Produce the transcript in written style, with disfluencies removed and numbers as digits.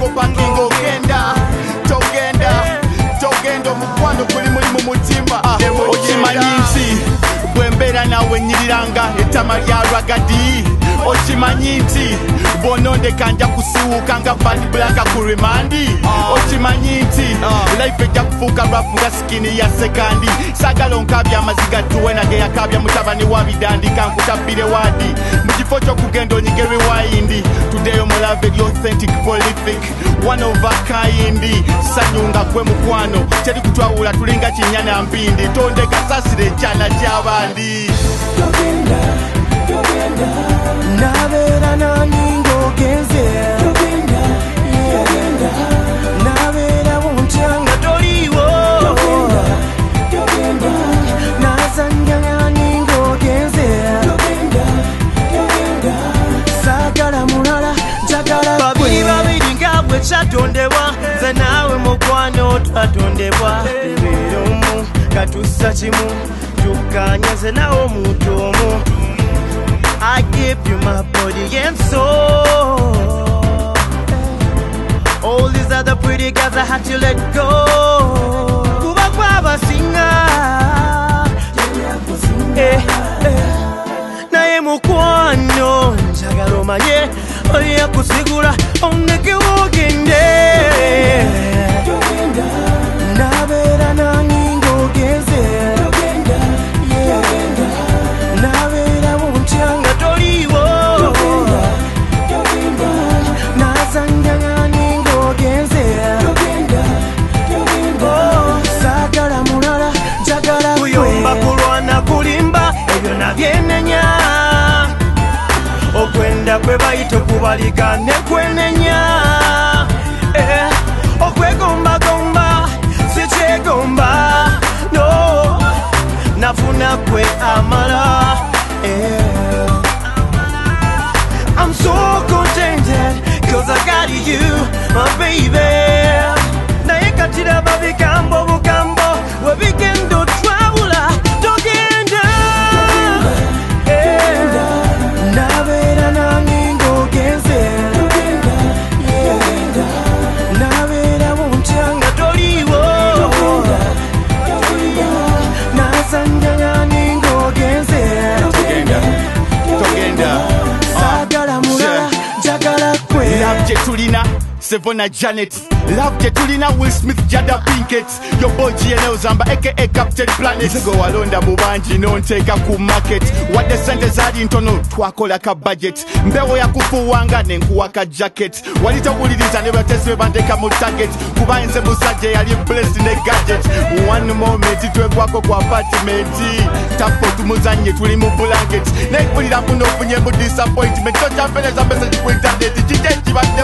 opanginga togenda omukwano guli muli mu mutima. Okimanyi nti bwembeera nawe nyiriranga ettama lya ragadi. Okimanyi nti bw'onondeka nja kusiwuuka nga bad black ku remandi. Okimanyi nti life ejja kufuuka rafu nga sikini ya sekandi. Saagala onkaabya amaziga tuwe nage yakaabya mutabani wa bidandi kankutabbire waadi mu kifo ky'okugenda onyige rewayindi. Today omulave eri authentic prolific one of a kind. Sanyunga gwe mukwano teri kutwawula tulinga kinyana mpindi. Tondeka sasire ekyana ky'abandi. Nabeera nani ng'ogenze nabeera buntya nga toliiwo nazanya nani ng'ogenze saagala mulala njagala babiri nga bwe kyatondebwa nze naawe mukwano twatondebwa tubeera omu katussa kimu tukkanya nze nawe omuntu omu. I give you my body and soul. All these other pretty girls I had to let go. Kuba kwaba singa naye mukwano njagala omanye oya kusigula oneke wogende. Nabeera nange ng'ogenze nabeera buntya nga toliiwo nazanya ngani ng'ogenze saagala mulala njagala kuyomba kulwana kulimba ebyo nabyenenya okwenda kwe bayita okubalika ne kwenenya okwegombagomba sikyegomba no nafuna kwe amala. I'm so contented cause I got you, my baby. Naye katira babigambo bugambo webigendo twawula togenda. Nabeera nange ng'ogenze nabeera buntya nga toliiwo nazanya ngani ng'ogenze saagala mulala njagala kwe. Love gye tulina Sevona Janet, love gye tulina Will Smith Jada Pinkett, your boy GNL Zamba aka Captain Planet. Nze gwe walonda mu bangi n'onteeka ku market wadde sente zaali ntono twakola ka budget. Mbewo yakufuwanga ne nkuwa ka jacket. Wali towuliriza ne batesi be banteeka mu target kuba nze musajja yali blessed ne gadget. One moment twegwako ku apartment tapo tumuzanye tuli mu blanket naye kulira muno ofunye mu disappointment tokyampereza message ku internet kiki ekiba